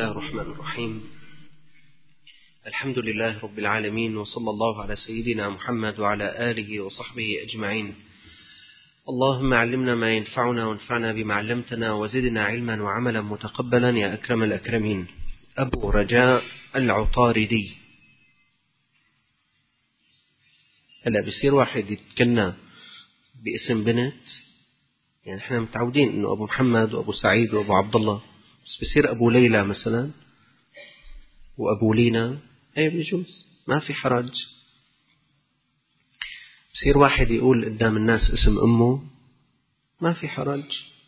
الله الرحمن الرحيم. الحمد لله رب العالمين، وصلى الله على سيدنا محمد وعلى آله وصحبه أجمعين. اللهم علمنا ما ينفعنا وانفعنا بما علمتنا وزدنا علما وعملا متقبلا يا أكرم الأكرمين. أبو رجاء العطاردي. هلا بصير واحد يتكنى باسم بنت، يعني احنا متعودين انه ابو محمد وابو سعيد وابو عبد الله، بس بصير ابو ليلى مثلا وابو لينا، اي بيجوز، ما في حرج. بصير واحد يقول قدام الناس اسم امه، ما في حرج.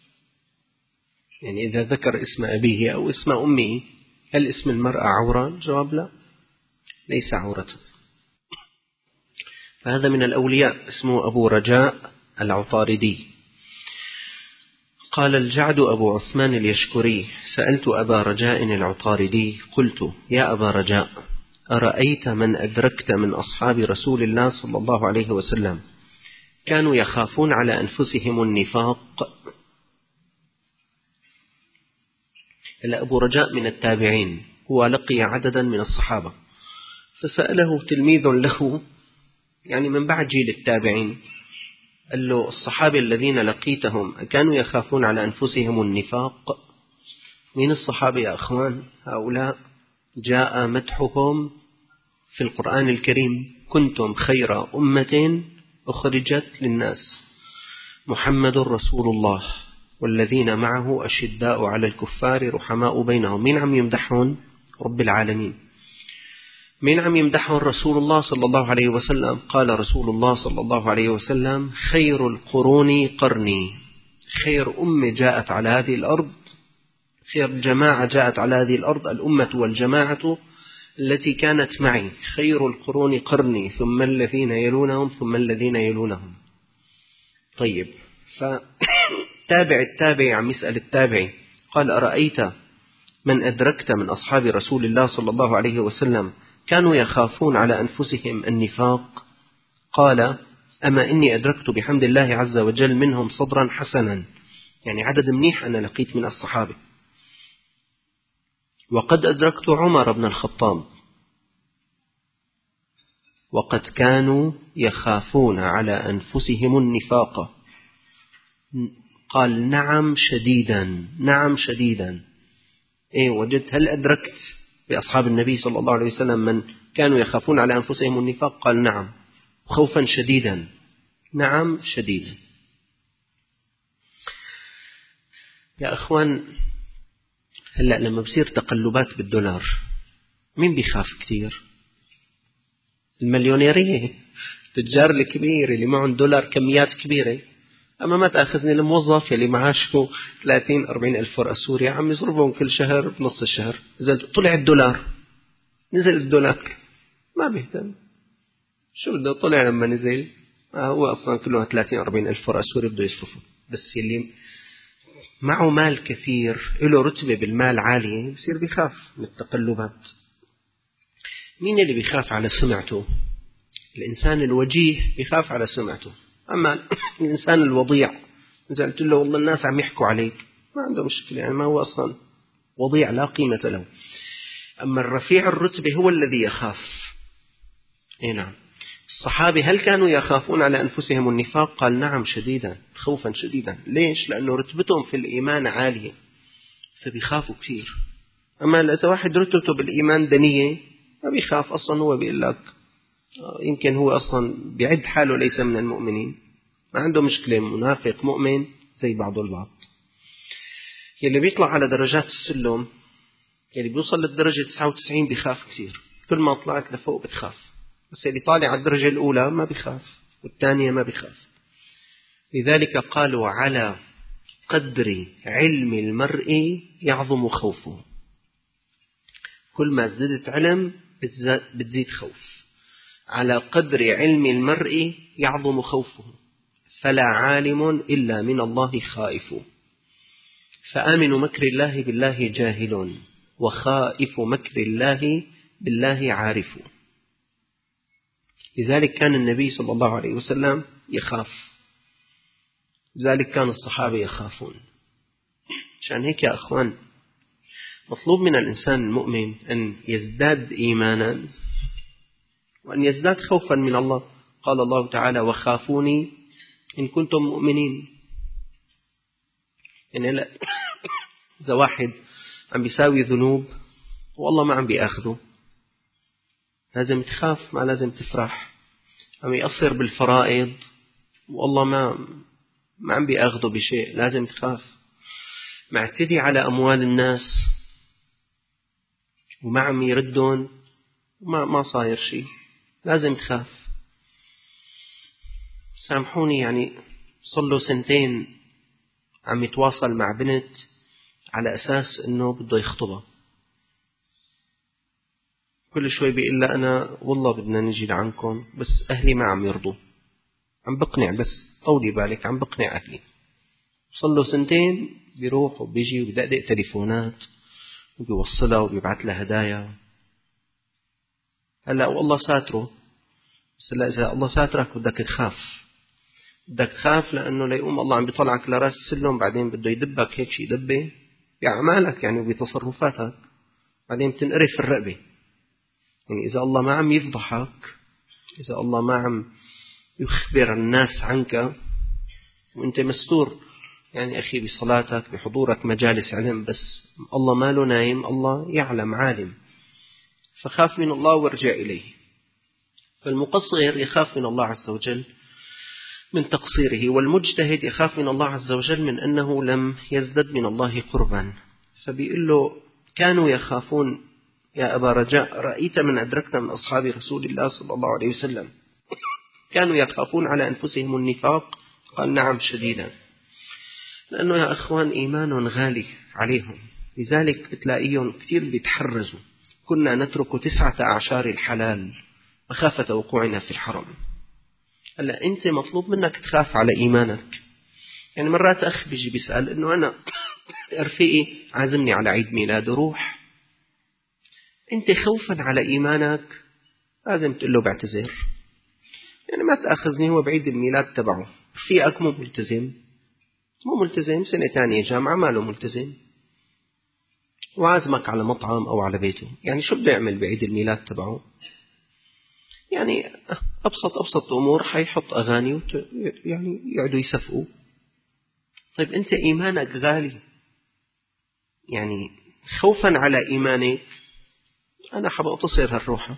يعني اذا ذكر اسم ابيه او اسم امه، هل اسم المرأة عورة؟ الجواب لا، ليس عورة. فهذا من الأولياء، اسمه أبو رجاء العطاردي. قال الجعد أبو عثمان اليشكري: سألت أبا رجاء العطاردي قلت: يا أبا رجاء، أرأيت من أدركت من أصحاب رسول الله صلى الله عليه وسلم كانوا يخافون على أنفسهم النفاق؟ إلا أبو رجاء من التابعين، هو لقي عددا من الصحابة، فسأله تلميذ له يعني من بعد جيل التابعين، قال له: الصحابة الذين لقيتهم كانوا يخافون على أنفسهم النفاق؟ من الصحابة يا أخوان؟ هؤلاء جاء مدحهم في القرآن الكريم: كنتم خير أمة أخرجت للناس، محمد رسول الله والذين معه أشداء على الكفار رحماء بينهم. مين عم يمدحون؟ رب العالمين. مين عم يمدحهم؟ رسول الله صلى الله عليه وسلم. قال رسول الله صلى الله عليه وسلم: خير القرون قرني. خير أمة جاءت على هذه الأرض، خير جماعة جاءت على هذه الأرض، الأمة والجماعة التي كانت معي. خير القرون قرني، ثم الذين يلونهم، ثم الذين يلونهم. طيب، فتابع التابع عم يسأل التابعي، قال: أرأيت من أدركت من أصحاب رسول الله صلى الله عليه وسلم كانوا يخافون على أنفسهم النفاق؟ قال: أما إني أدركت بحمد الله عز وجل منهم صدرا حسنا، يعني عدد منيح أنا لقيت من الصحابة. وقد أدركت عمر بن الخطاب وقد كانوا يخافون على أنفسهم النفاق. قال: نعم شديدا، نعم شديدا. إيه وجدت؟ هل أدركت بأصحاب النبي صلى الله عليه وسلم من كانوا يخافون على أنفسهم النفاق؟ قال: نعم، خوفا شديدا. نعم شديدا. يا أخوان، هلأ لما بصير تقلبات بالدولار، مين بيخاف كتير؟ المليونيرية، التجار الكبير اللي معهم دولار كميات كبيرة. أما ما تأخذني الموظف اللي معاشه 30-40 ألف ورقة سوريا، عم يصرفهم كل شهر بنص الشهر. إذا طلع الدولار، نزل الدولار، ما بيهتم. شو بده طلع لما نزل؟ هو أصلا كله 30-40 ألف ورقة سوريا بده يصرفه. بس اللي معه مال كثير، له رتبة بالمال عالية، بصير بيخاف من التقلبات. مين اللي بيخاف على سمعته؟ الإنسان الوجيه بيخاف على سمعته. أما الإنسان الوضيع، إذا قلت له والله الناس عم يحكوا عليك، ما عنده مشكلة، يعني ما هو أصلا وضيع لا قيمة له. أما الرفيع الرتبة هو الذي يخاف. إيه نعم. الصحابة هل كانوا يخافون على أنفسهم النفاق؟ قال: نعم شديدا، خوفا شديدا. ليش؟ لأنه رتبتهم في الإيمان عالية، فبيخافوا كثير. أما إذا واحد رتبته بالإيمان دنية، ما بيخاف أصلا. هو بيقول لك يمكن هو أصلا بيعد حاله ليس من المؤمنين، ما عنده مشكلة، منافق مؤمن زي بعض البعض. يلي بيطلع على درجات السلم، يلي بيوصل للدرجة 99 بيخاف كثير، كل ما طلعت لفوق بتخاف. بس اللي طالع على الدرجة الأولى ما بيخاف، والثانية ما بيخاف. لذلك قالوا: على قدر علم المرء يعظم خوفه. كل ما زدت علم بتزيد خوف. على قدر علم المرء يعظم خوفه، فلا عالم إلا من الله خائف. فآمن مكر الله بالله جاهل، وخائف مكر الله بالله عارف. لذلك كان النبي صلى الله عليه وسلم يخاف، لذلك كان الصحابة يخافون. عشان هيك يا أخوان، مطلوب من الإنسان المؤمن أن يزداد إيمانا وأن يزداد خوفا من الله. قال الله تعالى وخافوني إن كنتم مؤمنين. يعني لا إذا واحد عم بيساوي ذنوب والله ما عم بيأخذه لازم تخاف، ما لازم تفرح. عم يقصر بالفرائض والله ما عم بيأخذه بشيء، لازم تخاف. معتدي على أموال الناس وما عم يردون وما صاير شيء، لازم تخاف. سامحوني يعني صلوا 2 سنين عم يتواصل مع بنت على أساس أنه بده يخطبها، كل شوي بيقول لها أنا والله بدنا نجي لعنكم بس أهلي ما عم يرضوا، عم بقنع بس طولي بالك، عم بقنع أهلي. صلوا 2 سنين بيروح وبيجي وبيدقدق تليفونات وبيوصلها وبيبعث لها هدايا. هلا والله ساتره، بس هلا إذا الله ساترك بدك تخاف لأنه ليقوم الله عم بيطلعك لراس السلم بعدين بده يدبك هيك شيء دبة بأعمالك يعني وبتصرفاتك، بعدين بتنقرف الرقبة. يعني إذا الله ما عم يفضحك، إذا الله ما عم يخبر الناس عنك وأنت مستور يعني أخي بصلاتك بحضورك مجالس علم، بس الله ما له نايم، الله يعلم عالم. فخاف من الله وارجع إليه. فالمقصر يخاف من الله عز وجل من تقصيره، والمجتهد يخاف من الله عز وجل من أنه لم يزدد من الله قربا. فبيقول له كانوا يخافون يا أبا رجاء رأيت من أدركت من أصحاب رسول الله صلى الله عليه وسلم كانوا يخافون على أنفسهم النفاق؟ قال نعم شديدا. لأنه يا أخوان إيمان غالي عليهم، لذلك بتلاقيهم كثير بيتحرزوا. كنا نترك 9 أعشار الحلال مخافة وقوعنا في الحرم. هلا أنت مطلوب منك تخاف على إيمانك. يعني مرات أخ بيجي بيسأل إنه أنا رفيقي عازمني على عيد ميلاد روح، أنت خوفا على إيمانك لازم تقول له بعتذر، يعني ما تأخذني هو بعيد الميلاد تبعه، رفيقك مو ملتزم 2 سنة جامعة ما له ملتزم وعازمك على مطعم أو على بيته، يعني شو بده يعمل بعيد الميلاد تبعه؟ يعني أبسط أمور حيحط أغاني يعني يقعدوا يسفقوا. طيب أنت إيمانك غالي، يعني خوفا على إيمانك أنا حاب أتصير هالروحة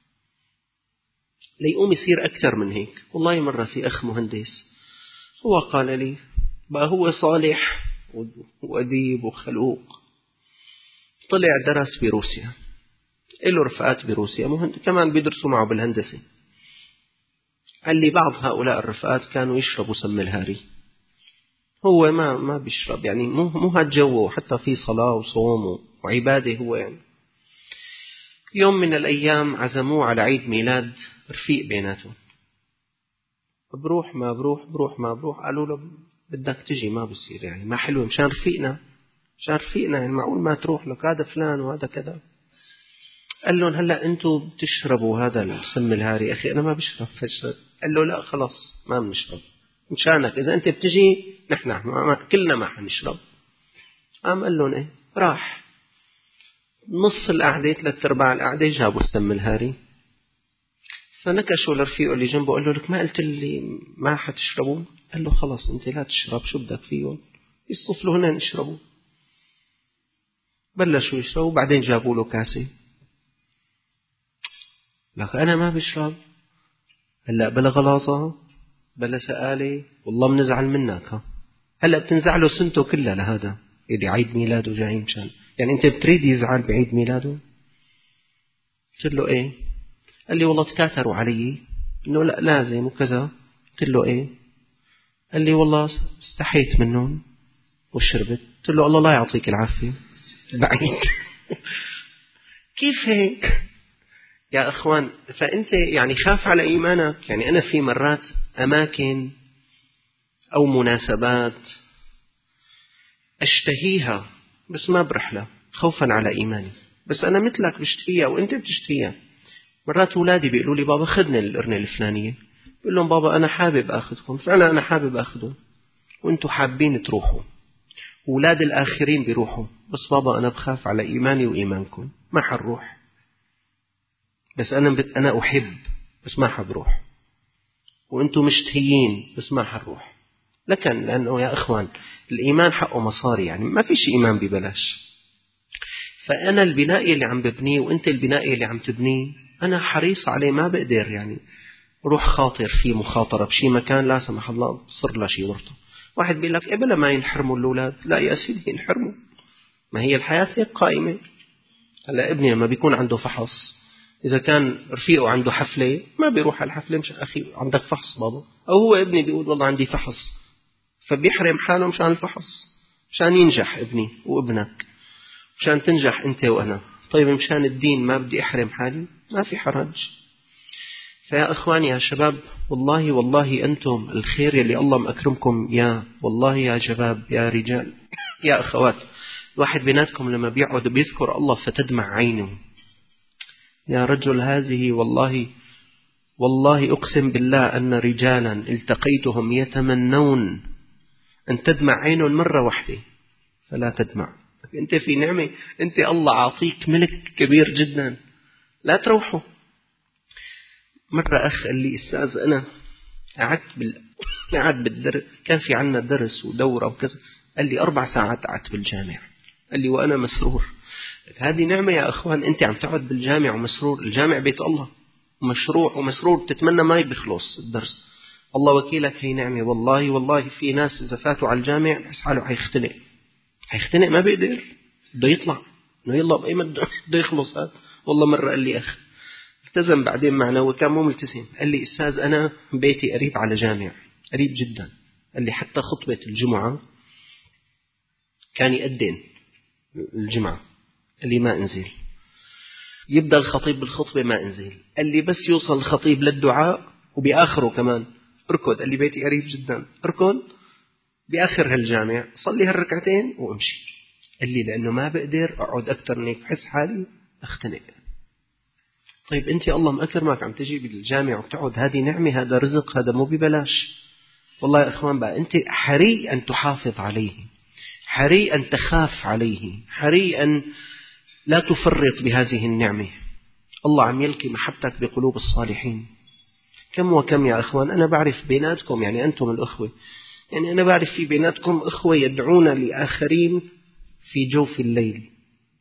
ليقوم يصير أكثر من هيك. والله مرة في أخ مهندس هو قال لي بقى هو صالح وأديب وخلوق، طلع درس بروسيا، له رفقات بروسيا كمان بيدرسوا معه بالهندسة. قال لي بعض هؤلاء الرفقات كانوا يشربوا سم الهاري، هو ما بيشرب، يعني مو هالجو، حتى في صلاة وصوم وعبادة هو. يعني يوم من الأيام عزموه على عيد ميلاد رفيق بيناتهم، بروح ما بروح قالوا له بدك تجي ما بصير، يعني ما حلو مشان رفيقنا يعني معقول ما تروح لك هذا فلان وهذا كذا. قال لهم هلأ أنتوا بتشربوا هذا السم الهاري؟ أخي أنا ما بشرب. قال له لا خلاص ما بنشرب مشانك، إذا أنت بتجي نحن كلنا ما حنشرب. قال لهم إيه، راح نص القعدة 3/4 القعدة جابوا السم الهاري، فنكشوا لرفيقه اللي جنبه قال له لك ما قلت لي ما حتشربوا؟ قال له خلاص أنت لا تشرب، شو بدك فيهم؟ يصفلوا هنا نشربوا. بلشوا يشربوا، بعدين جابوا له كاسة، لك أنا ما بشرب. هلأ بلا غلاظة بلا سآلة والله بنزعل منك. هلأ بتنزعله سنته كلها لهذا اللي عيد ميلاده جاي مشان، يعني أنت بتريد يزعل بعيد ميلاده؟ قلت له إيه؟ قال لي والله تكاثروا علي إنه لا لازم وكذا. قلت له إيه؟ قال لي والله استحيت منهم وشربت. قلت له الله لا يعطيك العافية بعيد. كيف هيك يا أخوان؟ فأنت يعني خاف على إيمانك. يعني أنا في مرات أماكن أو مناسبات أشتهيها بس ما برحلة خوفا على إيماني، بس أنا مثلك بشتهيها وأنت بتشتهيها. مرات أولادي بيقولوا لي بابا خدني القرنة الفلانية، بقول لهم بابا أنا حابب أخذكم، فعلا أنا حابب أخذهم وأنتوا حابين تروحوا أولاد الآخرين بيروحوا، بس بابا أنا بخاف على إيماني وإيمانكم، ما حنروح. بس أنا أحب، بس ما حبروح. وأنتم مشتهيين، بس ما حنروح. لكن لأنه يا إخوان الإيمان حقه مصاري، يعني ما فيش إيمان ببلاش. فأنا البناء اللي عم ببنيه وأنت البناء اللي عم تبنيه أنا حريص عليه، ما بقدر يعني روح خاطر في مخاطرة بشي مكان لا سمح الله صر لا شي ورطه. واحد بيقول لك بلا ما ينحرموا الأولاد. لا يا سيدي ينحرموا، ما هي الحياة هيك قائمة. هلا ابني لما بيكون عنده فحص، إذا كان رفيقه عنده حفلة ما بيروح على الحفلة، مش أخي عندك فحص بابا، أو هو ابني بيقول والله عندي فحص، فبيحرم حاله مشان الفحص، مشان ينجح ابني وابنك، مشان تنجح أنت وأنا. طيب مشان الدين ما بدي أحرم حالي؟ ما في حرج. فيا إخواني يا شباب، والله أنتم الخير يلي الله مأكرمكم يا والله يا شباب يا رجال يا أخوات. واحد بيناتكم لما بيقعد بيذكر الله فتدمع عينه. يا رجل هذه والله أقسم بالله أن رجالا التقيتهم يتمنون أن تدمع عينهم مرة واحدة فلا تدمع. أنت في نعمة، أنت الله عاطيك ملك كبير جدا، لا تروحوا. مرة أخ قال لي أستاذ أنا قعدت بالدرس، كان في عنا درس ودورة وكذا، قال لي 4 ساعات قعدت بالجامع، قال لي وأنا مسرور. هذه نعمة يا أخوان، أنت عم تقعد بالجامع ومسرور. الجامع بيت الله، مشروع ومسرور، تتمنى ما بيخلص الدرس. الله وكيلك هي نعمة. والله في ناس إذا فاتوا على الجامع بحس حاله هيختنق ما بيقدر، بده يطلع إنه يلا بأي مدة بده يخلص هذا. والله مرة قال لي أخ التزم بعدين معنا وكان مو ملتزم، قال لي أستاذ أنا بيتي قريب على جامع، قريب جدا. قال لي حتى خطبة الجمعة كان يأذن الجمعة، قال لي ما انزل، يبدأ الخطيب بالخطبة ما انزل، قال لي بس يوصل الخطيب للدعاء وبآخره كمان اركض. قال لي بيتي قريب جدا، اركض بآخر هالجامع صلي هالركعتين وامشي. قال لي لأنه ما بقدر أقعد أكتر من هيك، بحس حالي أختنق. طيب أنت الله مأكرمك عم تجي بالجامع وبتقعد، هذه نعمة، هذا رزق، هذا مو ببلاش. والله يا إخوان بقى أنت حري أن تحافظ عليه، حري أن تخاف عليه، حري أن لا تفرط بهذه النعمة. الله عم يلقي محبتك بقلوب الصالحين. كم وكم يا إخوان أنا بعرف بيناتكم، يعني أنتم الأخوة، يعني أنا بعرف في بيناتكم أخوة يدعون لآخرين في جوف الليل.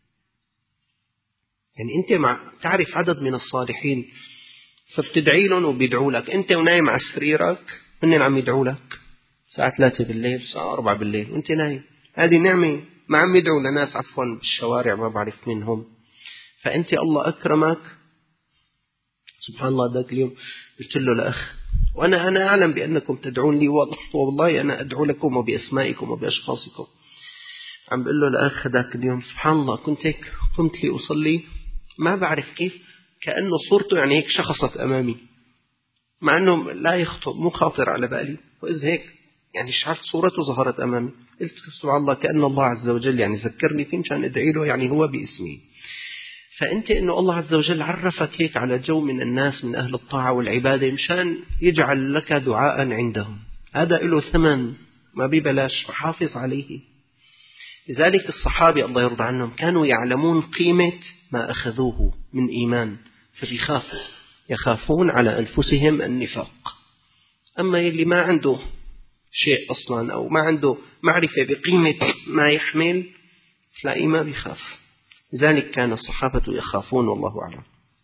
يعني أنت تعرف عدد من الصالحين فبتدعي لهم وبيدعوا لك، أنت ونايم على سريرك هن عم يدعوا لك الساعة 3 بالليل الساعة 4 بالليل وأنت نايم. هذه نعمة. ما عم يدعوا لناس عفوا بالشوارع ما بعرف منهم. فأنت الله أكرمك. سبحان الله ذاك اليوم قلت له لأخ وأنا أعلم بأنكم تدعون لي، والله أنا أدعو لكم وبأسمائكم وبأشخاصكم. عم بقول له لأخ ذاك اليوم سبحان الله كنت هيك قمت لي أصلي ما بعرف كيف كأنه صورته يعني هيك شخصت أمامي، مع أنه لا يخطر مو خاطر على بالي، وإذ هيك يعني شعرت صورته ظهرت أمامي. قلت سبحان الله كأن الله عز وجل يعني ذكرني فيه مشان أدعي له، يعني هو باسمي. فأنت إنه الله عز وجل عرفك هيك على جو من الناس من أهل الطاعة والعبادة مشان يجعل لك دعاء عندهم، هذا له ثمن ما ببلاش، فحافظ عليه. لذلك الصحابة الله يرضى عنهم كانوا يعلمون قيمة ما أخذوه من إيمان فبيخافوا، يخافون على أنفسهم النفاق. أما اللي ما عنده شيء أصلا أو ما عنده معرفة بقيمة ما يحمل تلاقيه ما بيخاف. لذلك كان الصحابة يخافون والله أعلم.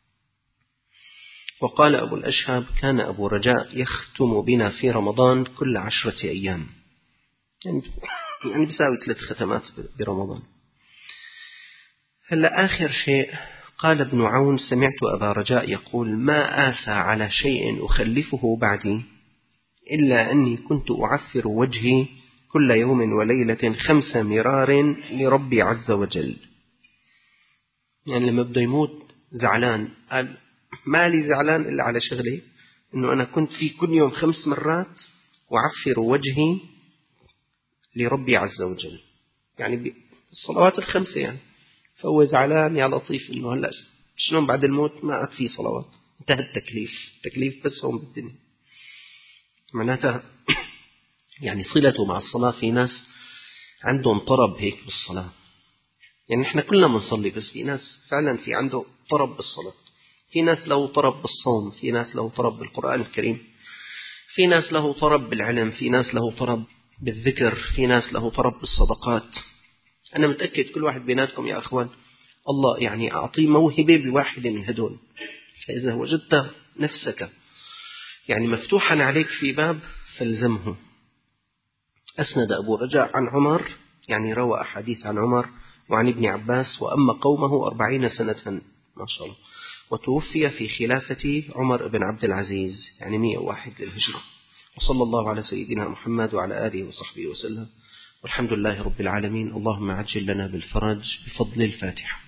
وقال أبو الأشهب كان أبو رجاء يختم بنا في رمضان كل 10 أيام، يعني بيساوي 3 ختمات برمضان. هلأ آخر شيء قال ابن عون سمعت أبا رجاء يقول ما آسى على شيء أخلفه بعدي إلا أني كنت أعثر وجهي كل يوم وليلة 5 مرار لربي عز وجل. يعني لما بده يموت زعلان قال ما لي زعلان إلا على شغلي أنه أنا كنت في كل يوم 5 مرات أعثر وجهي لربي عز وجل، يعني الصلوات ال5 يعني. فهو زعلان يا لطيف إنه هلأ شلون بعد الموت ما عاد في صلوات، انتهى التكليف بس هم بالدنيا. معناتها يعني صلته مع الصلاة في ناس عندهم طرب هيك بالصلاة. يعني إحنا كلنا بنصلي، بس في ناس فعلا في عنده طرب بالصلاة. في ناس له طرب بالصوم، في ناس له طرب بالقرآن الكريم، في ناس له طرب بالعلم، في ناس له طرب بالذكر، في ناس له طرب بالصدقات. أنا متأكد كل واحد بيناتكم يا أخوان الله يعني أعطيه موهبة بواحدة من هدول. فإذا وجدت نفسك يعني مفتوحا عليك في باب فالزمه. أسند أبو رجاء عن عمر، يعني روى أحاديث عن عمر وعن ابن عباس، وأما قومه 40 سنة ما شاء الله، وتوفي في خلافة عمر بن عبد العزيز يعني 101 للهجرة. وصلى الله على سيدنا محمد وعلى آله وصحبه وسلم، والحمد لله رب العالمين. اللهم عجل لنا بالفرج بفضل الفاتحة.